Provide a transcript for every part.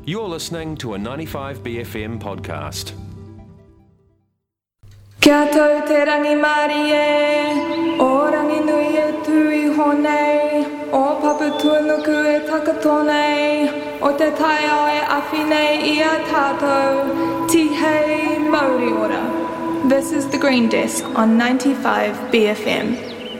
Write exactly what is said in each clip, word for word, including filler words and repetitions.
You're listening to a ninety-five B F M podcast. Kia tau te rangi Māori e, o rangi nui e tui honei, o papu tuanuku e takatonei, o te tai ao e awhi nei i a tātou, ti hei Māori ora. This is The Green Desk on ninety-five B F M.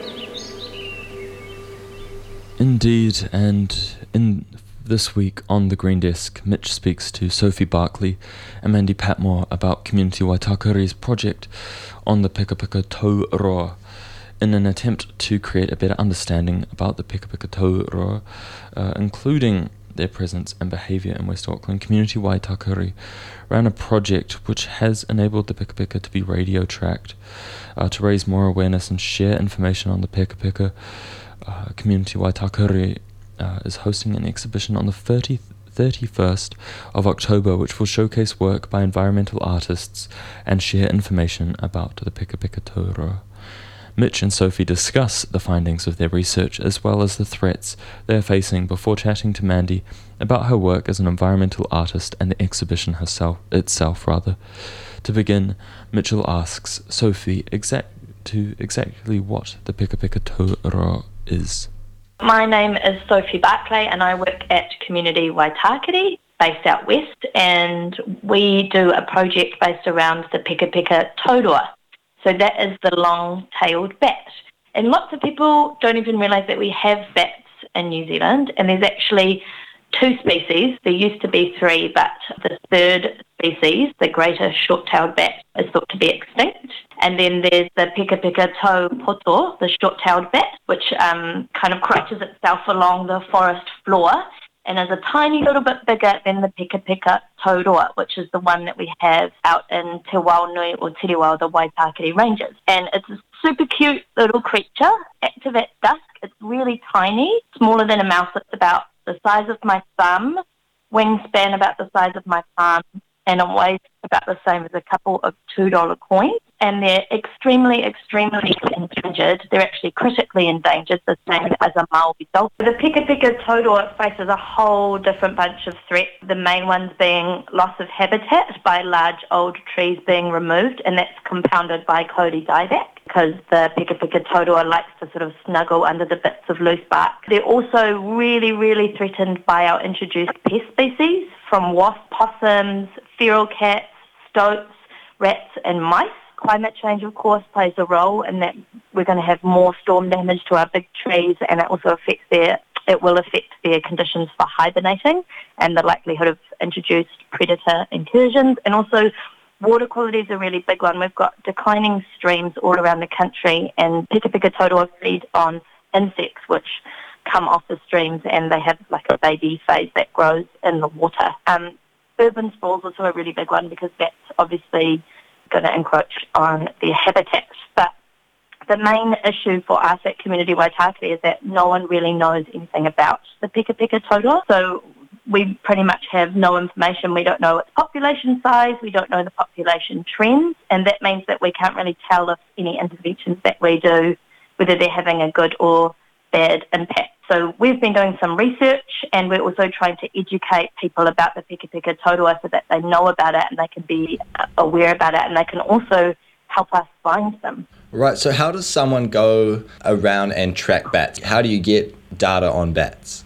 Indeed, and in this week on The Green Desk, Mitch speaks to Sophie Barkley and Mandy Patmore about Community Waitakuri's project on the Pekapeka Tauroa. In an attempt to create a better understanding about the Pekapeka Tauroa, uh, including their presence and behaviour in West Auckland, Community Waitakuri ran a project which has enabled the Pekapeka to be radio tracked, uh, to raise more awareness and share information on the Pekapeka. Uh, Community Waitakuri uh, is hosting an exhibition on the thirty-first of October, which will showcase work by environmental artists and share information about the Pekapeka Tauroa. Mitch and Sophie discuss the findings of their research as well as the threats they are facing before chatting to Mandy about her work as an environmental artist and the exhibition herself, itself. rather. To begin, Mitchell asks Sophie exact to exactly what the Pekapeka Tauroa is. My name is Sophie Barkley and I work at Community Waitakere, based out west, and we do a project based around the Pekapeka Tauroa. So that is the long-tailed bat. And lots of people don't even realise that we have bats in New Zealand, and there's actually two species. There used to be three, but the third species, the greater short-tailed bat, is thought to be extinct. And then there's the Pekapeka taupoto, the short-tailed bat, which um, kind of crouches itself along the forest floor and is a tiny little bit bigger than the Pekapeka Tauroa, which is the one that we have out in Te Waunui or Te Rewau, the Waitakere Ranges. And it's a super cute little creature, active at dusk. It's really tiny, smaller than a mouse. It's about the size of my thumb, wingspan about the size of my palm, and it weighs about the same as a couple of two dollar coins. And they're extremely, extremely endangered. They're actually critically endangered, the same as a Maori dolphin. The Pekapeka Tauroa faces a whole different bunch of threats, the main ones being loss of habitat by large old trees being removed, and that's compounded by Kauri dieback, because the Pekapeka Tauroa likes to sort of snuggle under the bits of loose bark. They're also really, really threatened by our introduced pest species, from wasp, possums, feral cats, stoats, rats and mice. Climate change, of course, plays a role in that we're going to have more storm damage to our big trees, and it also affects their, it will affect their conditions for hibernating and the likelihood of introduced predator incursions. And also water quality is a really big one. We've got declining streams all around the country, and Pekapeka Tauroa feed on insects which come off the streams, and they have like a baby phase that grows in the water. Um, urban sprawl is also a really big one because that's obviously going to encroach on their habitats. But the main issue for us at Community Waitakere is that no one really knows anything about the Pekapeka Tauroa. So we pretty much have no information. We don't know its population size, we don't know the population trends, and that means that we can't really tell if any interventions that we do, whether they're having a good or bad impact. So we've been doing some research, and we're also trying to educate people about the Pekapeka Tauroa so that they know about it and they can be aware about it, and they can also help us find them. Right, so how does someone go around and track bats? How do you get data on bats?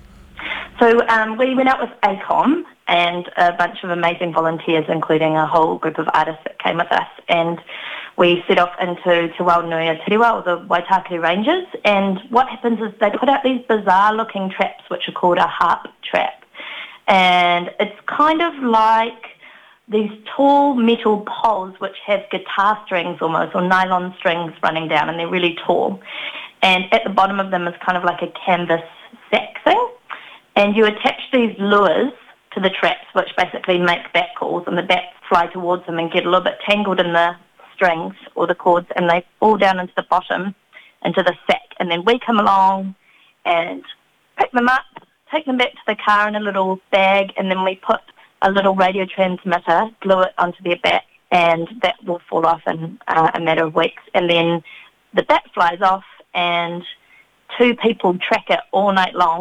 So um, we went out with A COM and a bunch of amazing volunteers, including a whole group of artists that came with us, and we set off into Te Waunui or Te Rewau, the Waitakere Ranges, and what happens is they put out these bizarre-looking traps which are called a harp trap, and it's kind of like these tall metal poles which have guitar strings almost, or nylon strings running down, and they're really tall, and at the bottom of them is kind of like a canvas sack thing, and you attach these lures to the traps which basically make bat calls, and the bats fly towards them and get a little bit tangled in the strings or the cords, and they fall down into the bottom, into the sack, and then we come along and pick them up, take them back to the car in a little bag, and then we put a little radio transmitter, glue it onto their back, and that will fall off in uh, a matter of weeks, and then the bat flies off, and two people track it all night long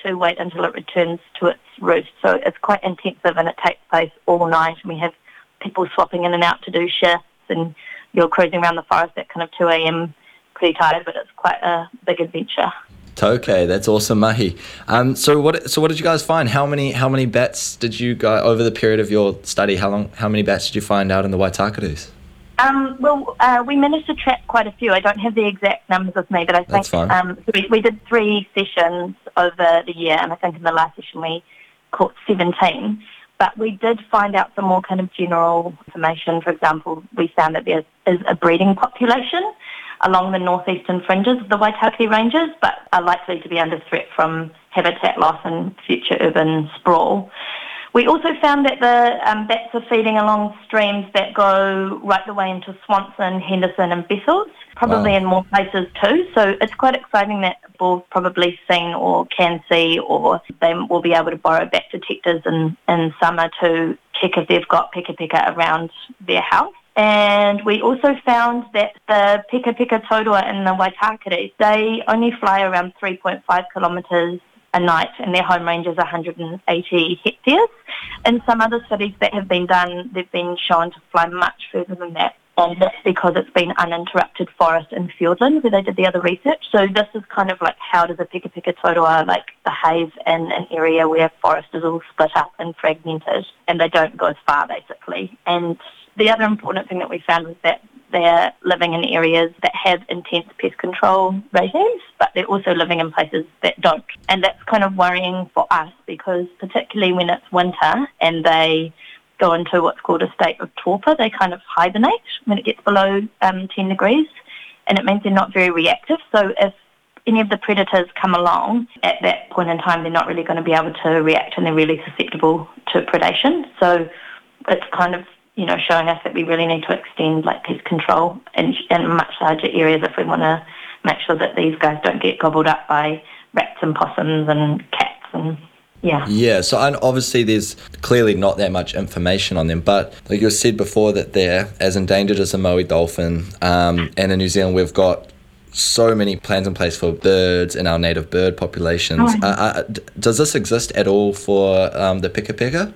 to wait until it returns to its roost. So it's quite intensive and it takes place all night. And we have people swapping in and out to do shifts, and you're cruising around the forest at kind of two a.m. pretty tired, but it's quite a big adventure. Okay, that's awesome, Mahi. Um, so what? So what did you guys find? How many? How many bats did you guys over the period of your study? How long? How many bats did you find out in the Waitākarus? Um, well, uh, we managed to track quite a few. I don't have the exact numbers with me, but I think That's fine. Um, we, we did three sessions over the year, and I think in the last session we caught seventeen. But we did find out some more kind of general information. For example, we found that there is a breeding population along the northeastern fringes of the Waitakere Ranges, but are likely to be under threat from habitat loss and future urban sprawl. We also found that the um, bats are feeding along streams that go right the way into Swanson, Henderson and Bethels, probably Wow. in more places too. So it's quite exciting that people have probably seen or can see, or they will be able to borrow bat detectors in, in summer to check if they've got pika pika around their house. And we also found that the pika pika tauroa in the Waitakere, they only fly around three point five kilometres a night, and their home range is one hundred eighty hectares. In some other studies that have been done, they've been shown to fly much further than that, and that's because it's been uninterrupted forest in Fiordland where they did the other research. So this is kind of like, how does a pika pika tauroa like behave in an area where forest is all split up and fragmented, and they don't go as far basically. And the other important thing that we found was that they're living in areas that have intense pest control regimes, but they're also living in places that don't. And that's kind of worrying for us, because particularly when it's winter and they go into what's called a state of torpor, they kind of hibernate when it gets below um, ten degrees, and it means they're not very reactive. So if any of the predators come along at that point in time, they're not really going to be able to react, and they're really susceptible to predation. So it's kind of, you know, showing us that we really need to extend like pest control in, in much larger areas if we want to make sure that these guys don't get gobbled up by rats and possums and cats and yeah. Yeah, so and obviously there's clearly not that much information on them, but like you said before that they're as endangered as the Moe dolphin, um, and in New Zealand we've got so many plans in place for birds and our native bird populations. Oh. Uh, uh, d- does this exist at all for um, the pika pika?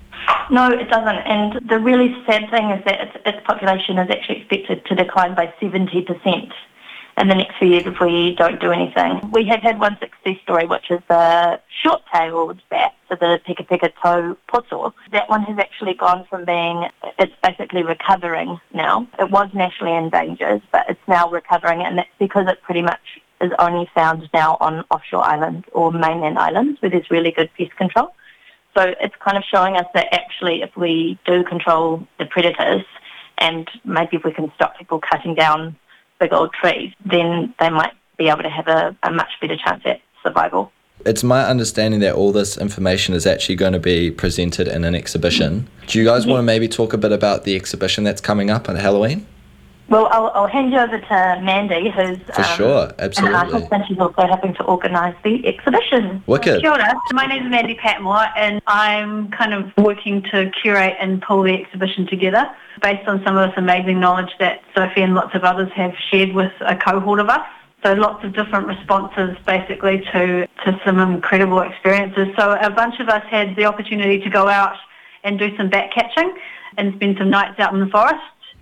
No, it doesn't. And the really sad thing is that its, its population is actually expected to decline by seventy percent in the next few years if we don't do anything. We have had one success story, which is the short-tailed bat, so the pika pika tau poto. That one has actually gone from being, it's basically recovering now. It was nationally endangered, but it's now recovering, and that's because it pretty much is only found now on offshore islands or mainland islands where there's really good pest control. So it's kind of showing us that actually if we do control the predators, and maybe if we can stop people cutting down big old trees, then they might be able to have a, a much better chance at survival. It's my understanding that all this information is actually going to be presented in an exhibition. Do you guys Yeah. want to maybe talk a bit about the exhibition that's coming up on Halloween? Well, I'll, I'll hand you over to Mandy, who's For um, sure, an absolutely. artist, and she's also helping to organise the exhibition. Wicked. Kia ora. My name is Mandy Patmore, and I'm kind of working to curate and pull the exhibition together based on some of this amazing knowledge that Sophie and lots of others have shared with a cohort of us. So lots of different responses basically to, to some incredible experiences. So a bunch of us had the opportunity to go out and do some bat catching and spend some nights out in the forest.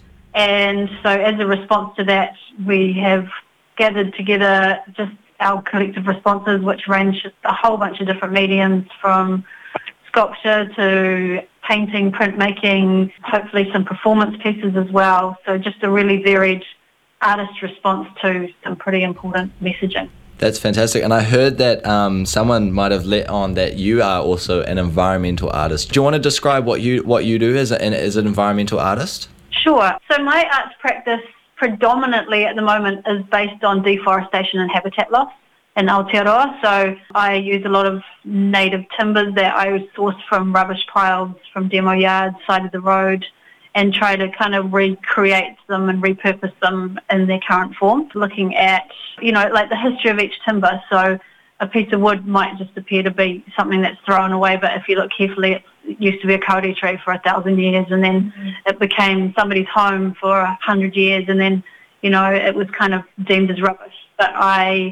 And so as a response to that, we have gathered together just our collective responses, which range a whole bunch of different mediums, from sculpture to painting, printmaking, hopefully some performance pieces as well. So just a really varied artist response to some pretty important messaging. That's fantastic. And I heard that um, someone might have let on that you are also an environmental artist. Do you want to describe what you what you do as, a, as an environmental artist? Sure. So my arts practice predominantly at the moment is based on deforestation and habitat loss in Aotearoa. So I use a lot of native timbers that I source from rubbish piles from demo yards, side of the road, and try to kind of recreate them and repurpose them in their current form, looking at, you know, like the history of each timber. So a piece of wood might just appear to be something that's thrown away, but if you look carefully, it used to be a kauri tree for a thousand years, and then mm-hmm. it became somebody's home for a hundred years, and then, you know, it was kind of deemed as rubbish. But I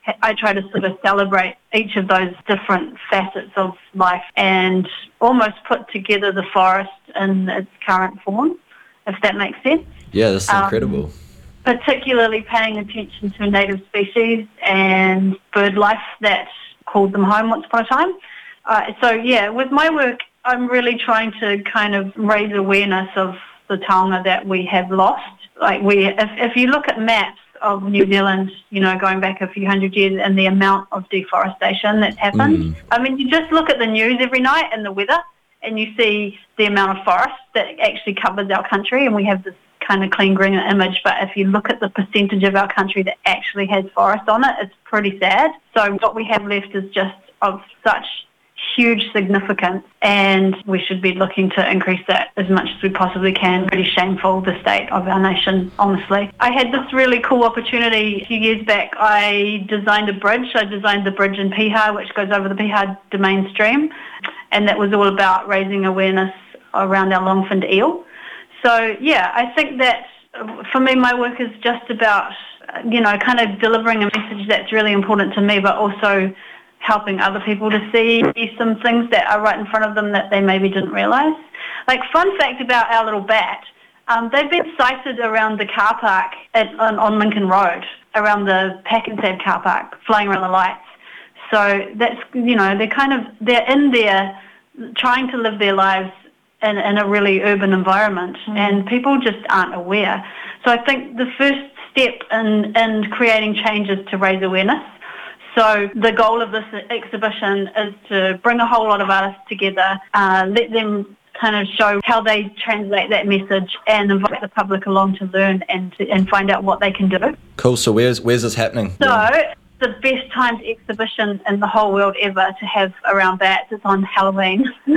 I try to sort of celebrate each of those different facets of life and almost put together the forest in its current form, if that makes sense. Yeah, that's incredible. Um, particularly paying attention to native species and bird life that called them home once upon a time. Uh, so, yeah, with my work, I'm really trying to kind of raise awareness of the taonga that we have lost. Like we, if, if you look at maps of New Zealand, you know, going back a few hundred years and the amount of deforestation that's happened. Mm. I mean, you just look at the news every night and the weather and you see the amount of forest that actually covers our country, and we have this kind of clean green image, but if you look at the percentage of our country that actually has forest on it, it's pretty sad. So what we have left is just of such huge significance, and we should be looking to increase that as much as we possibly can. Pretty shameful, the state of our nation, honestly. I had this really cool opportunity a few years back. I designed a bridge. I designed the bridge in Piha, which goes over the Piha Domain stream, and that was all about raising awareness around our long-finned eel. So, yeah, I think that for me, my work is just about, you know, kind of delivering a message that's really important to me, but also helping other people to see some things that are right in front of them that they maybe didn't realise. Like, fun fact about our little bat, um, they've been sighted around the car park at, on, on Lincoln Road, around the Pack and Sad car park, flying around the lights. So that's, you know, they're kind of, they're in there trying to live their lives in, in a really urban environment, mm. and people just aren't aware. So I think the first step in, in creating change is to raise awareness. So the goal of this exhibition is to bring a whole lot of artists together, uh, let them kind of show how they translate that message, and invite the public along to learn and and find out what they can do. Cool. So where's where's this happening? So yeah. The best timed exhibition in the whole world ever to have around bats is on Halloween. so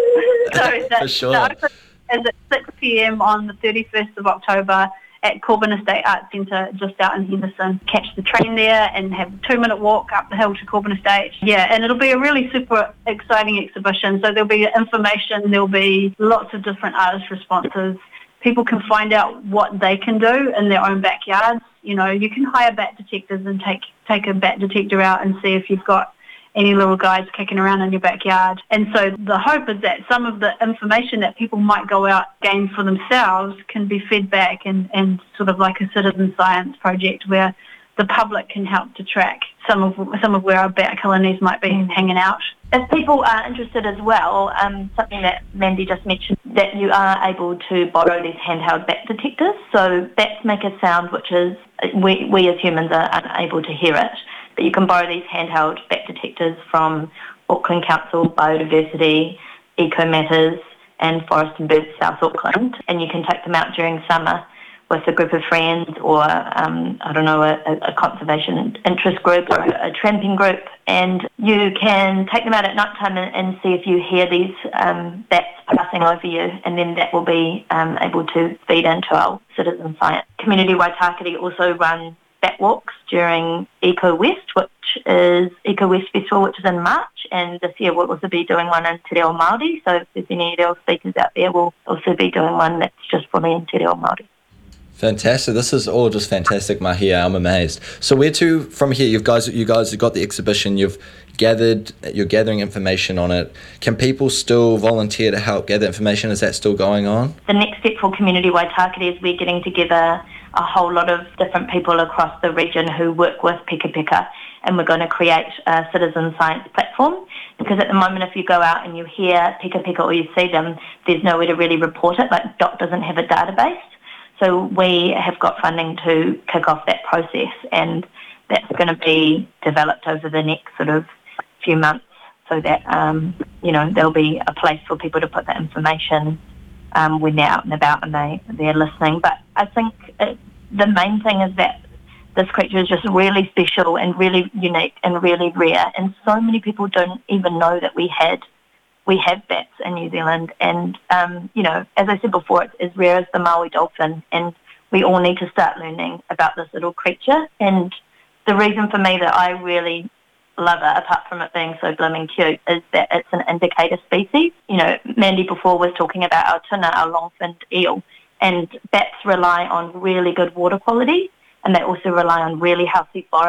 the, For sure. The open is at six p.m. on the thirty-first of October. At Corbin Estate Arts Centre, just out in Henderson. Catch the train there and have a two-minute walk up the hill to Corbin Estate. Yeah, and it'll be a really super exciting exhibition. So there'll be information, there'll be lots of different artist responses. People can find out what they can do in their own backyards. You know, you can hire bat detectors and take take a bat detector out and see if you've got any little guys kicking around in your backyard. And so the hope is that some of the information that people might go out gain for themselves can be fed back and, and sort of like a citizen science project where the public can help to track some of some of where our bat colonies might be hanging out. If people are interested as well, um, something that Mandy just mentioned, that you are able to borrow these handheld bat detectors. So bats make a sound which is, we, we as humans are unable to hear it. But you can borrow these handheld bat detectors from Auckland Council, Biodiversity, Eco Matters and Forest and Birds South Auckland, and you can take them out during summer with a group of friends or, um, I don't know, a, a conservation interest group or a, a tramping group, and you can take them out at night time and, and see if you hear these um, bats passing over you, and then that will be um, able to feed into our citizen science. Community Waitakere also run bat walks during Eco West, which is Eco West Festival, which is in March, and this year we'll also be doing one in Te Reo Māori, so if there's any reo speakers out there, we'll also be doing one that's just fully in Te Reo Māori. Fantastic. This is all just fantastic, Mahia. I'm amazed. So where to from here? You guys, you guys have got the exhibition. You've gathered. You're gathering information on it. Can people still volunteer to help gather information? Is that still going on? The next step for Community Waitakere is we're getting together a whole lot of different people across the region who work with Pika Pika, and we're going to create a citizen science platform, because at the moment if you go out and you hear Pika Pika or you see them, there's nowhere to really report it. Like D O T doesn't have a database. So we have got funding to kick off that process, and that's going to be developed over the next sort of few months, so that, um, you know, there'll be a place for people to put that information um, when they're out and about and they, they're listening. But I think it, the main thing is that this creature is just really special and really unique and really rare, and so many people don't even know that we had we have bats in New Zealand. And, um, you know, as I said before, it's as rare as the Maui dolphin, and we all need to start learning about this little creature. And the reason for me that I really love it, apart from it being so blooming cute, is that it's an indicator species. You know, Mandy before was talking about our tuna, our long-finned eel, and bats rely on really good water quality, and they also rely on really healthy forests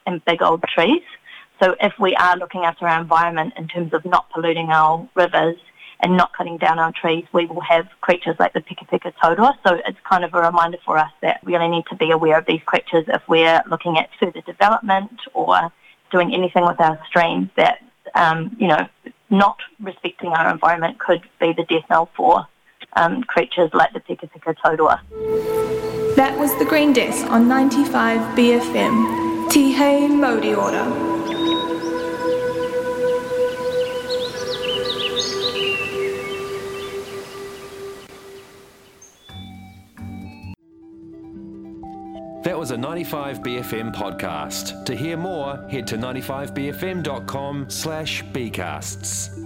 and big old trees. So if we are looking after our environment in terms of not polluting our rivers and not cutting down our trees, we will have creatures like the pika pika tauroa. So it's kind of a reminder for us that we really need to be aware of these creatures if we're looking at further development or doing anything with our streams, that, um, you know, not respecting our environment could be the death knell for um, creatures like the pika pika tauroa. That was the Green Desk on ninety-five B F M. Tihei Modi Ora. That was a ninety-five B F M podcast. To hear more, head to ninety-five b f m dot com slash bcasts.